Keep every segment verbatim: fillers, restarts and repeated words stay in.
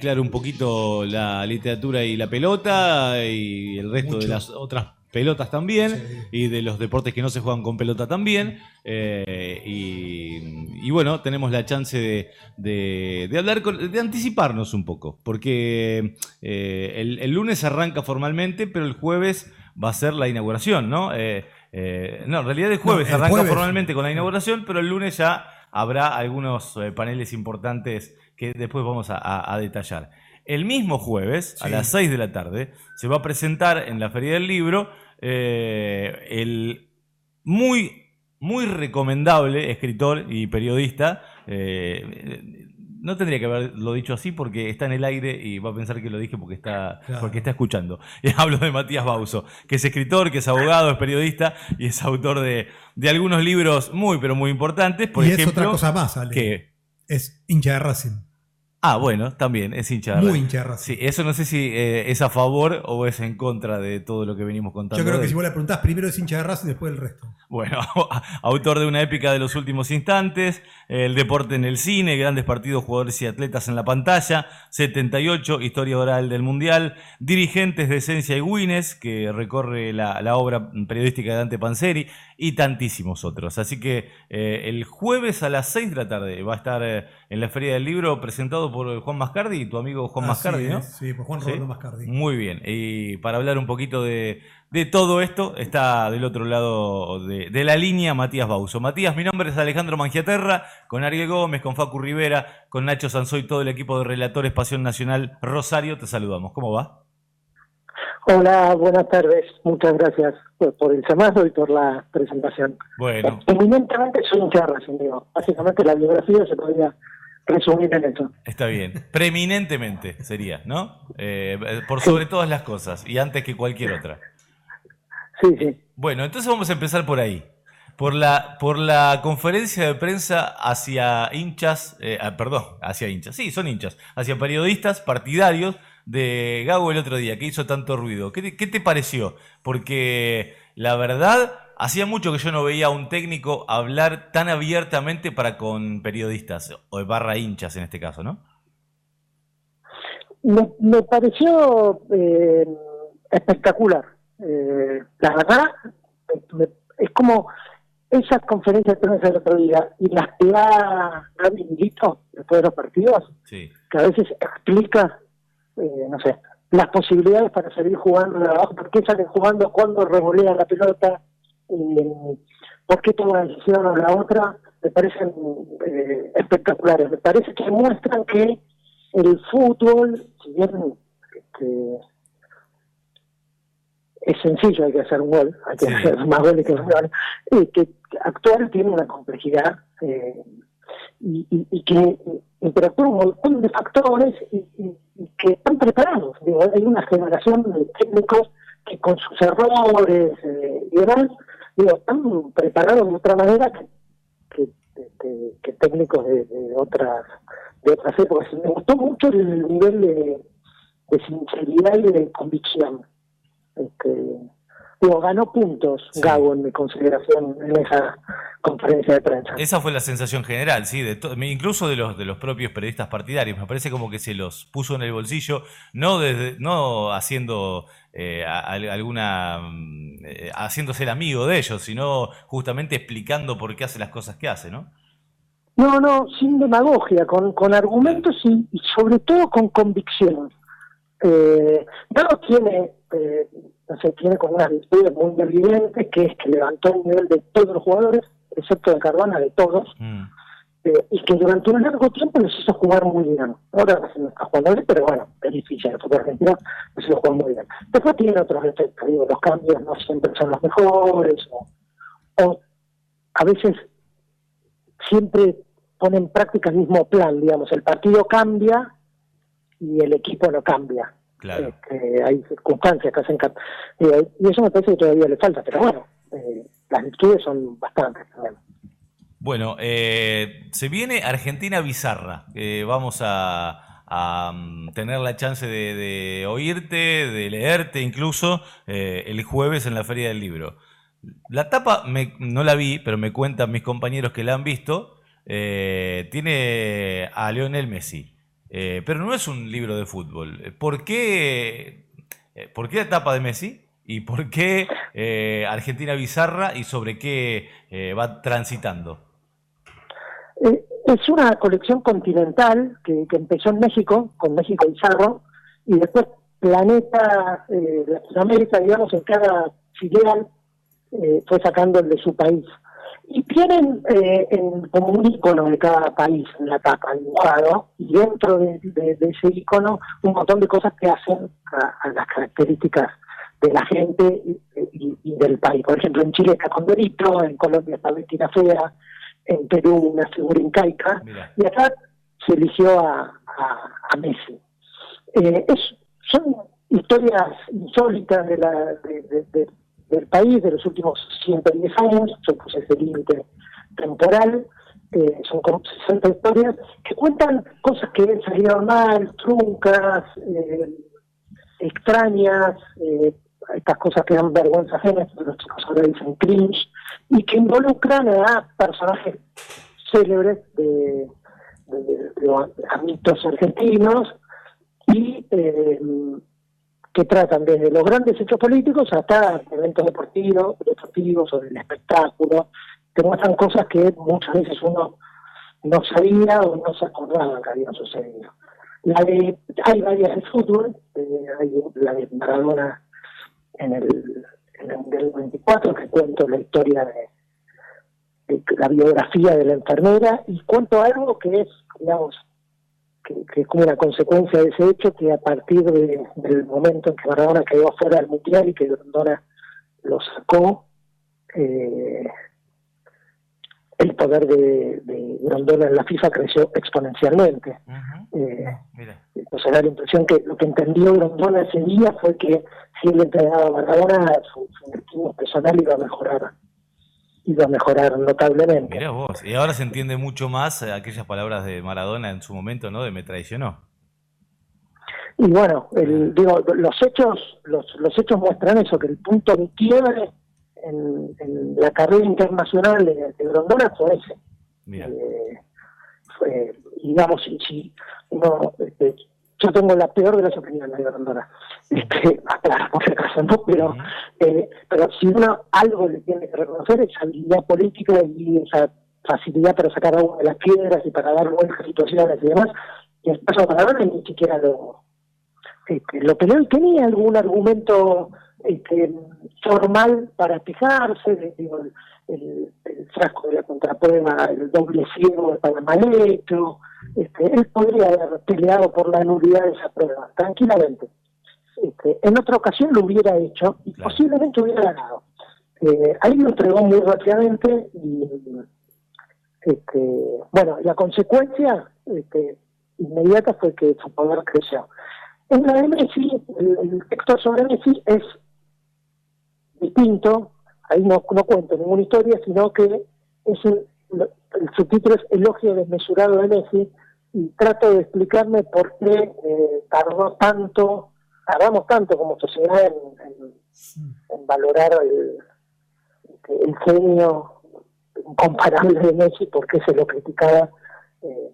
mezclar un poquito la literatura y la pelota y el resto Mucho. de las otras pelotas también, sí. y de los deportes que no se juegan con pelota también. Eh, y, y bueno, tenemos la chance de, de, de hablar, con, de anticiparnos un poco, porque eh, el, el lunes arranca formalmente, pero el jueves va a ser la inauguración, ¿no? Eh, eh, no, en realidad el jueves no, el arranca jueves. formalmente con la inauguración, pero el lunes ya habrá algunos eh, paneles importantes que después vamos a, a, a detallar. El mismo jueves, sí. a las seis de la tarde, se va a presentar en la Feria del Libro eh, el muy, muy recomendable escritor y periodista. Eh, no tendría que haberlo dicho así porque está en el aire y va a pensar que lo dije porque está, claro. porque está escuchando. Y hablo de Matías Bauzo, que es escritor, que es abogado, es periodista y es autor de, de algunos libros muy, pero muy importantes. Por y ejemplo, es otra cosa más, Ale. Que es hincha de Racing. Ah, bueno, también es hincha de Racing. Muy hincha de Racing. Sí, eso no sé si eh, es a favor o es en contra de todo lo que venimos contando. Yo creo que de... si vos le preguntás, primero es hincha de Racing y después el resto. Bueno, autor de una épica de los últimos instantes, el deporte en el cine, grandes partidos, jugadores y atletas en la pantalla, setenta y ocho, historia oral del Mundial, dirigentes de Esencia y Güines, que recorre la, la obra periodística de Dante Panzeri, y tantísimos otros. Así que eh, el jueves a las seis de la tarde va a estar eh, en la Feria del Libro, presentado por Juan Mascardi, tu amigo Juan Así Mascardi, ¿no? Es, sí, por Juan Roberto ¿Sí? Mascardi. Muy bien. Y para hablar un poquito de, de todo esto, está del otro lado de, de la línea Matías Bauzo. Matías, mi nombre es Alejandro Mangiaterra, con Ariel Gómez, con Facu Rivera, con Nacho Sanzoy, todo el equipo de relatores Pasión Nacional Rosario, te saludamos. ¿Cómo va? Hola, buenas tardes. Muchas gracias por, por el llamado y por la presentación. Bueno. Eminentemente soy un Racing, digo. Básicamente la biografía se podría resumir en eso. Está bien. Preeminentemente sería, ¿no? Eh, por sobre sí. todas las cosas y antes que cualquier otra. Sí, sí. Bueno, entonces vamos a empezar por ahí. Por la, por la conferencia de prensa hacia hinchas, eh, ah, perdón, hacia hinchas, sí, son hinchas, hacia periodistas partidarios de Gago el otro día, que hizo tanto ruido. ¿Qué te, qué te pareció? Porque la verdad, hacía mucho que yo no veía a un técnico hablar tan abiertamente para con periodistas, o barra hinchas en este caso, ¿no? Me, me pareció eh, espectacular. Eh, la verdad, me, es como esas conferencias de prensa del otro día y las que da Gaby Milito después de los partidos, sí. que a veces explica Eh, no sé, las posibilidades para seguir jugando de abajo, por qué salen jugando, cuándo revolea la pelota, eh, por qué toma una decisión o la otra, me parecen eh, espectaculares. Me parece que muestran que el fútbol, si bien este, es sencillo, hay que hacer un gol, hay que sí. hacer más goles que un gol, eh, que actuar tiene una complejidad eh, y, y, y que interactúa un montón de factores y, y, y que están preparados. Digo, hay una generación de técnicos que con sus errores eh, y demás, digo, están preparados de otra manera que, que, que, que técnicos de, de otras de otras épocas. Me gustó mucho el nivel de, de sinceridad y de convicción. Este, digo, ganó puntos sí. Gago en mi consideración en esa conferencia de prensa. Esa fue la sensación general, sí, de to- incluso de los de los propios periodistas partidarios. Me parece como que se los puso en el bolsillo, no desde, no haciendo eh, a, a, alguna eh, haciéndose el amigo de ellos, sino justamente explicando por qué hace las cosas que hace, ¿no? No, no, sin demagogia, con, con argumentos y, y sobre todo con convicción. Eh, Gago tiene eh, no sé, tiene como unas virtudes muy evidentes, que es que levantó el nivel de todos los jugadores, excepto de Cardona, de todos, mm. eh, y que durante un largo tiempo los hizo jugar muy bien. Ahora no está jugando bien, pero bueno, es difícil, el fútbol argentino los hizo jugar muy bien. Después tiene otros efectos, digo, los cambios no siempre son los mejores, o, o a veces siempre pone en práctica el mismo plan, digamos, el partido cambia y el equipo no cambia. Claro. Este, hay circunstancias que hacen eh, y eso me parece que todavía le falta, pero bueno, eh, las virtudes son bastantes también. Bueno, eh, se viene Argentina Bizarra, eh, vamos a, a um, tener la chance de, de oírte, de leerte incluso eh, el jueves en la Feria del Libro. La tapa me, no la vi, pero me cuentan mis compañeros que la han visto, eh, tiene a Lionel Messi. eh, pero no es un libro de fútbol. ¿Por qué, eh, ¿por qué la etapa de Messi? ¿Y por qué eh, Argentina bizarra? ¿Y sobre qué eh, va transitando? Eh, es una colección continental que, que empezó en México, con México bizarro, y después Planeta eh, Latinoamérica, digamos, en cada filial eh, fue sacando el de su país. Y tienen eh, en, como un icono de cada país en la tapa dibujado, y dentro de, de, de ese icono un montón de cosas que hacen a, a las características de la gente y, y, y del país. Por ejemplo, en Chile está Condorito, en Colombia está Betty la Fea, en Perú una figura incaica, Mira. Y acá se eligió a, a, a Messi. Eh, es, son historias insólitas de la, de, de, de, del país de los últimos ciento diez años, yo puse ese límite temporal, eh, son como sesenta historias que cuentan cosas que salieron mal, truncas, eh, extrañas, eh, estas cosas que dan vergüenza ajena, los chicos ahora dicen cringe, y que involucran a personajes célebres de, de, de, de ámbitos argentinos y eh, que tratan desde los grandes hechos políticos hasta eventos deportivos, deportivos o del espectáculo, que muestran cosas que muchas veces uno no sabía o no se acordaba que habían sucedido. La de, hay varias de fútbol, eh, hay la de Maradona en el, en el del veinticuatro, que cuento la historia de, de la biografía de la enfermera, y cuento algo que es, digamos, que, que es como una consecuencia de ese hecho, que a partir de, del momento en que Maradona quedó fuera del Mundial y que Grondona lo sacó, eh, el poder de, de Grondona en la FIFA creció exponencialmente. Uh-huh. eh, Mira. Entonces da la impresión que lo que entendió Grondona ese día fue que si él entregaba a Maradona, su, su destino personal iba a mejorar, iba a mejorar notablemente. Mirá vos, y ahora se entiende mucho más aquellas palabras de Maradona en su momento, ¿no? De me traicionó. Y bueno, el, digo, los hechos, los, los hechos muestran eso, que el punto de quiebre en, en la carrera internacional de, de Grondona fue ese. Mira. Eh, fue, digamos, si, si uno, este, yo tengo la peor de las opiniones de Grondona, este, claro, por si acaso, ¿no? Pero, uh-huh. eh, pero si uno algo le tiene que reconocer es habilidad política y esa facilidad para sacar agua de las piedras y para dar vueltas a situaciones y demás, y el caso de Maradona ni siquiera lo, este, lo peleó y tenía algún argumento este, formal para quejarse, digo, el, el, el frasco de la contraprueba, el doble ciego para mal hecho, este, él podría haber peleado por la nulidad de esa prueba, tranquilamente. Este, en otra ocasión lo hubiera hecho y claro. posiblemente hubiera ganado. Eh, ahí lo entregó muy rápidamente y, este, bueno, la consecuencia este, inmediata fue que su poder creció. En la de Messi, el, el texto sobre Messi es distinto, ahí no, no cuento ninguna historia, sino que es el, el subtítulo es Elogio desmesurado de Messi, y trato de explicarme por qué eh, tardó tanto, tardamos tanto como sociedad en, en, en valorar el, el genio incomparable de Messi, por qué se lo criticaba, eh,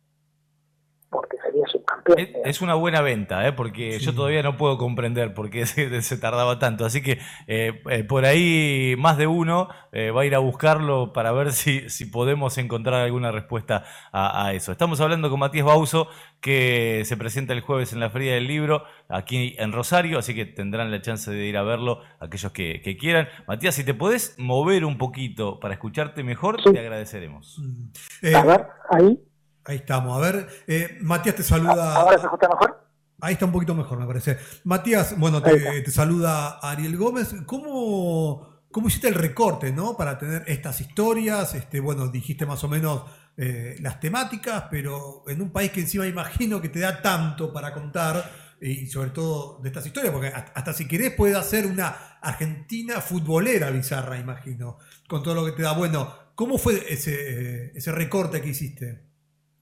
porque sería subcampeón. Es, es una buena venta, ¿eh? Porque sí. Yo todavía no puedo comprender por qué se, se tardaba tanto. Así que eh, eh, por ahí más de uno eh, va a ir a buscarlo para ver si, si podemos encontrar alguna respuesta a, a eso. Estamos hablando con Matías Bauzo, que se presenta el jueves en la Feria del Libro aquí en Rosario, así que tendrán la chance de ir a verlo aquellos que, que quieran. Matías, si te podés mover un poquito para escucharte mejor, sí. Te agradeceremos. Eh, a ver, ahí. Ahí estamos. A ver, eh, Matías te saluda. ¿Ahora se escucha mejor? Ahí está un poquito mejor, me parece. Matías, bueno, te, te saluda Ariel Gómez. ¿Cómo, cómo hiciste el recorte, no? Para tener estas historias. Este, bueno, dijiste más o menos eh, las temáticas, pero en un país que encima imagino que te da tanto para contar, y sobre todo de estas historias, porque hasta, hasta si querés puedes hacer una Argentina futbolera bizarra, imagino, con todo lo que te da. Bueno, ¿cómo fue ese, ese recorte que hiciste?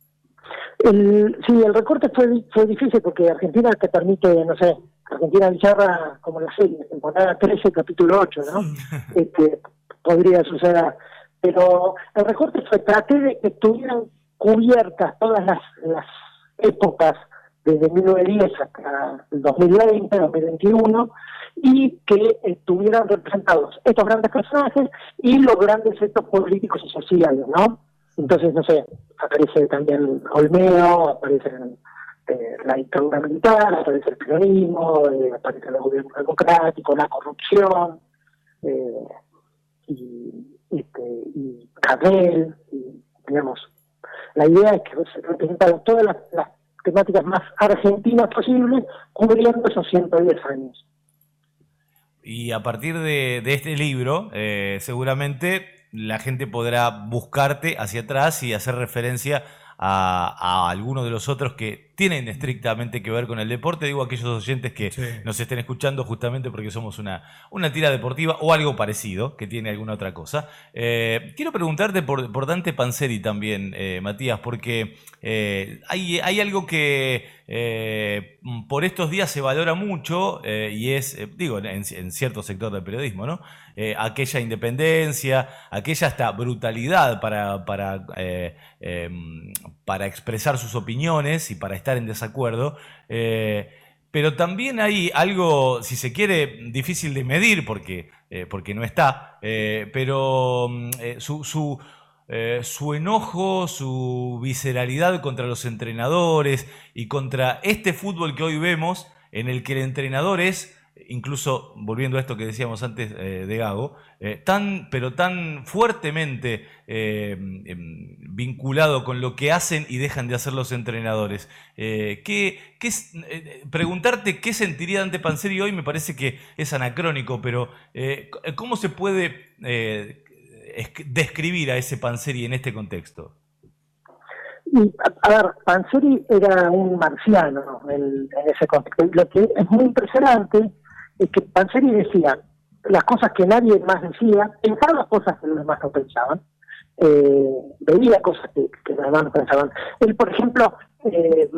El, sí, el recorte fue, fue difícil porque Argentina te permite, no sé, Argentina bizarra como la serie, temporada trece, capítulo ocho, ¿no? este, podría suceder. Pero el recorte fue, traté de que estuvieran cubiertas todas las, las épocas desde mil novecientos diez hasta el dos mil veinte, dos mil veintiuno, y que estuvieran representados estos grandes personajes y los grandes hechos políticos y sociales, ¿no? Entonces, no sé, aparece también Olmedo, aparece eh, la dictadura militar, aparece el peronismo, eh, aparece el gobierno democrático, la corrupción, eh, y, este, y Gardel, y, digamos, la idea es que se representan todas las, las temáticas más argentinas posibles, cubriendo esos ciento diez años. Y a partir de, de este libro, eh, seguramente la gente podrá buscarte hacia atrás y hacer referencia a, a algunos de los otros que tienen estrictamente que ver con el deporte. Digo, aquellos oyentes que sí. nos estén escuchando justamente porque somos una, una tira deportiva o algo parecido, que tiene alguna otra cosa. Eh, quiero preguntarte por, por Dante Panzeri también, eh, Matías, porque eh, hay, hay algo que eh, por estos días se valora mucho eh, y es, eh, digo, en, en cierto sector del periodismo, ¿no? Eh, aquella independencia, aquella hasta brutalidad para, para, eh, eh, para expresar sus opiniones y para estar en desacuerdo, eh, pero también hay algo, si se quiere, difícil de medir porque, eh, porque no está, eh, pero eh, su, su, eh, su enojo, su visceralidad contra los entrenadores y contra este fútbol que hoy vemos, en el que el entrenador es, incluso volviendo a esto que decíamos antes eh, de Gago, eh, tan, pero tan fuertemente eh, eh, vinculado con lo que hacen y dejan de hacer los entrenadores. Eh, ¿qué, qué, eh, preguntarte qué sentiría Dante Panzeri hoy me parece que es anacrónico, pero eh, ¿cómo se puede eh, describir a ese Panzeri en este contexto? Y, a, a ver, Panzeri era un marciano en, en ese contexto. Y lo que es muy impresionante es que Panzeri decía las cosas que nadie más decía, pensaba las cosas que los demás no pensaban, eh, veía cosas que, que los demás no pensaban. Él, por ejemplo, eh,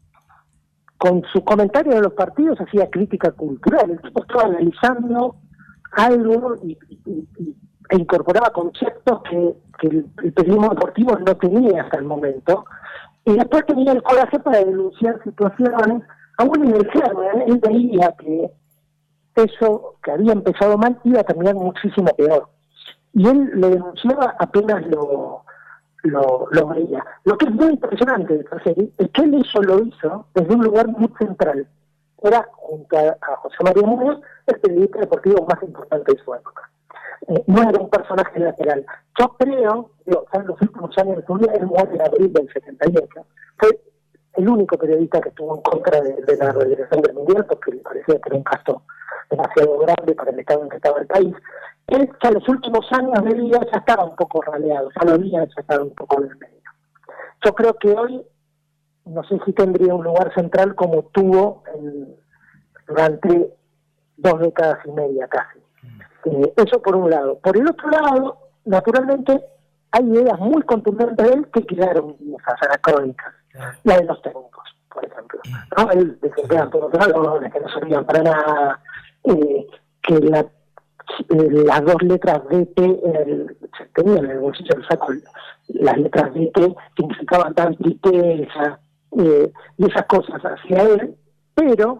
con sus comentarios de los partidos hacía crítica cultural. El tipo estaba analizando algo y, y, y, e incorporaba conceptos que, que el, el periodismo deportivo no tenía hasta el momento. Y después tenía el coraje para denunciar situaciones, aún en el germen. Él veía que eso que había empezado mal iba a terminar muchísimo peor. Y él lo denunciaba apenas lo, lo, lo veía. Lo que es muy impresionante de Panzeri es que él eso lo hizo desde un lugar muy central. Era, junto a, a José María Muñoz, el periodista deportivo más importante de su época. Eh, no era un personaje lateral. Yo creo, digo, en los últimos años de su vida, él muere en abril del setenta y ocho. Fue el único periodista que estuvo en contra de, de la regresión del Mundial, porque le parecía que era un gasto demasiado grande para el estado en que estaba el país. Él, ya en los últimos años de vida, ya estaba un poco raleado, ya lo había sacado un poco del medio. Yo creo que hoy, no sé si tendría un lugar central como tuvo en, durante dos décadas y media casi. Eh, eso por un lado. Por el otro lado, naturalmente, hay ideas muy contundentes de él que quedaron esas anacrónicas. La de los técnicos, por ejemplo. ¿No? Él desempeñaba todos los balones, que no servían para nada, eh, que la, eh, las dos letras D T, el, se tenían en el bolsillo del saco las letras D T, significaban tan tristeza, eh, y esas cosas hacia él, pero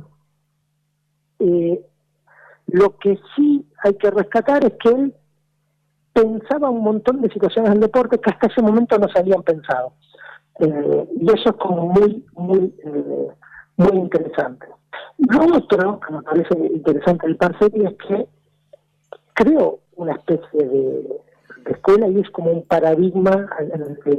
eh, lo que sí hay que rescatar es que él pensaba un montón de situaciones del deporte que hasta ese momento no se habían pensado. Eh, y eso es como muy, muy, eh, muy interesante. Lo otro que me parece interesante del Panzeri es que creo una especie de, de escuela y es como un paradigma en el que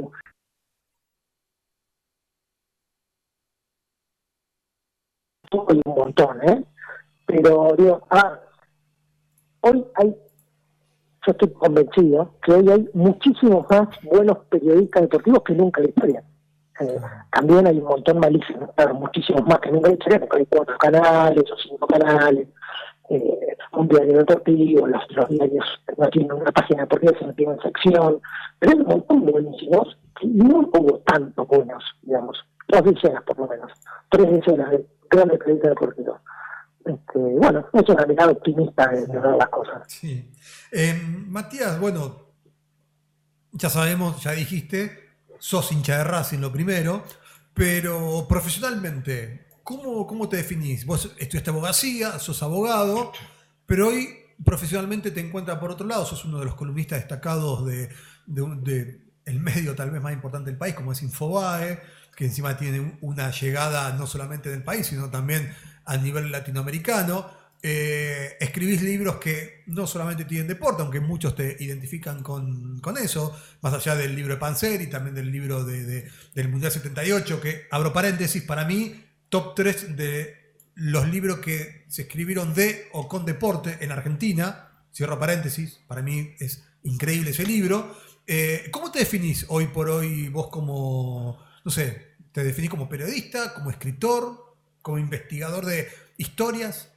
hay un montón, ¿eh? Pero digo, ah, hoy hay, yo estoy convencido que hoy hay muchísimos más buenos periodistas deportivos que nunca en la historia. Eh, también hay un montón malísimos, claro, muchísimos más que nunca en la historia, porque hay cuatro canales o cinco canales, eh, un diario deportivo, los, los diarios no tienen una página deportiva, sino tienen sección, pero hay un montón de buenísimos y no hubo tantos buenos, digamos, dos decenas por lo menos, tres decenas de grandes periodistas deportivos. Este, bueno, es una mirada optimista de, de ver las cosas. Sí. Eh, Matías, bueno, ya sabemos, ya dijiste, sos hincha de Racing lo primero, Pero profesionalmente, ¿cómo, cómo te definís? Vos estudiaste abogacía, sos abogado, pero hoy profesionalmente te encuentras por otro lado, sos uno de los columnistas destacados de, de, de el medio tal vez más importante del país, como es Infobae, que encima tiene una llegada no solamente del país, sino también a nivel latinoamericano. Eh, escribís libros que no solamente tienen deporte, aunque muchos te identifican con, con eso, más allá del libro de Panzeri, también del libro de, de, del Mundial setenta y ocho, que, abro paréntesis, para mí, top tres de los libros que se escribieron de o con deporte en Argentina, cierro paréntesis, para mí es increíble ese libro. Eh, ¿Cómo te definís hoy por hoy vos como, no sé, te definís como periodista, como escritor, como investigador de historias?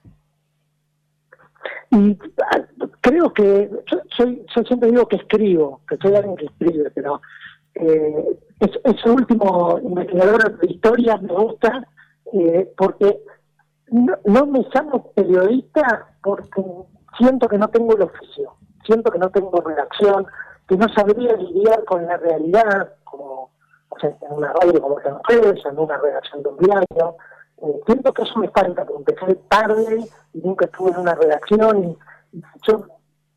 Y creo que yo, soy, yo siempre digo que escribo, que soy alguien que escribe, pero eh, es, ese último investigador de historias me gusta eh, porque no, no me llamo periodista porque siento que no tengo el oficio, siento que no tengo redacción, que no sabría lidiar con la realidad, como o sea, en una radio como esta empresa, en una redacción de un diario. Eh, siento que eso me falta, porque empecé tarde y nunca estuve en una redacción. Y, y si yo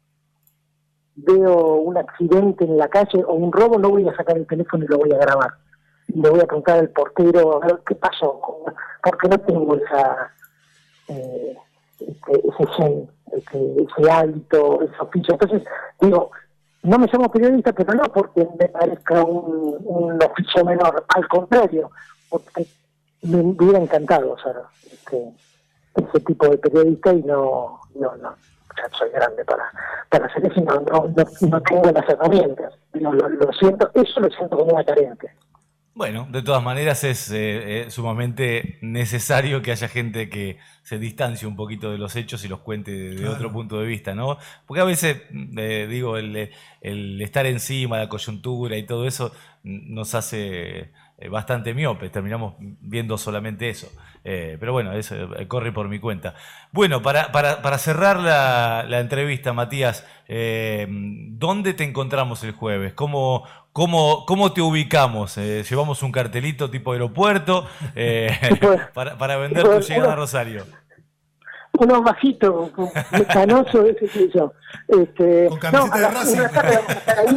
veo un accidente en la calle o un robo, no voy a sacar el teléfono y lo voy a grabar. Y le voy a preguntar al portero a ver qué pasó, porque no tengo esa eh, este, ese gen, ese, ese hábito, ese oficio. Entonces, digo, no me llamo periodista, pero no porque me parezca un, un oficio menor, al contrario, porque me hubiera encantado ser este, ese tipo de periodista y no, no, no, ya soy grande para, para hacer eso, no, no, no, no tengo las herramientas, no, lo, lo siento, eso lo siento como una carencia. Bueno, de todas maneras es eh, eh, sumamente necesario que haya gente que se distancie un poquito de los hechos y los cuente de, de Claro. otro punto de vista, ¿no? Porque a veces, eh, digo, el, el estar encima, la coyuntura y todo eso nos hace eh, bastante miopes, terminamos viendo solamente eso. Eh, pero bueno, eso eh, corre por mi cuenta. Bueno, para, para, para cerrar la, la entrevista, Matías, eh, ¿dónde te encontramos el jueves? ¿Cómo, cómo, cómo te ubicamos? Eh, ¿Llevamos un cartelito tipo aeropuerto eh, para, para vender tu llegada a Rosario? Uno bajito, canoso, ese soy yo. Este, Con camiseta no, de a las seis de la Racing. tarde vamos a estar ahí.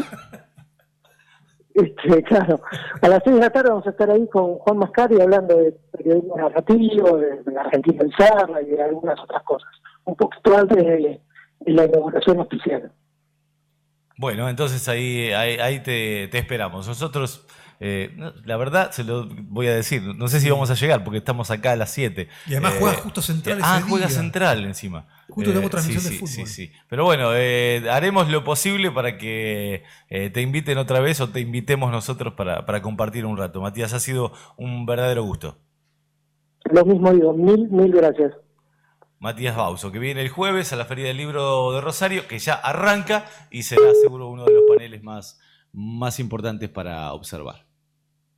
Este, claro, a las seis de la tarde vamos a estar ahí con Juan Mascari hablando de periodismo narrativo, de, de Argentina en charla y de algunas otras cosas. Un poquito antes de, de la inauguración oficial. Bueno, entonces ahí, ahí, ahí te, te esperamos. Nosotros, eh, la verdad, se lo voy a decir, no sé si vamos a llegar porque estamos acá a las siete. Y además Eh, juega justo Central Ah, ese juega día. Central encima. Justo tenemos Eh, transmisión sí, de sí, fútbol. Sí, sí. Pero bueno, eh, haremos lo posible para que eh, te inviten otra vez o te invitemos nosotros para, para compartir un rato. Matías, ha sido un verdadero gusto. Lo mismo digo, mil, mil gracias. Matías Bauso, que viene el jueves a la Feria del Libro de Rosario, que ya arranca y será seguro uno de los paneles más, más importantes para observar.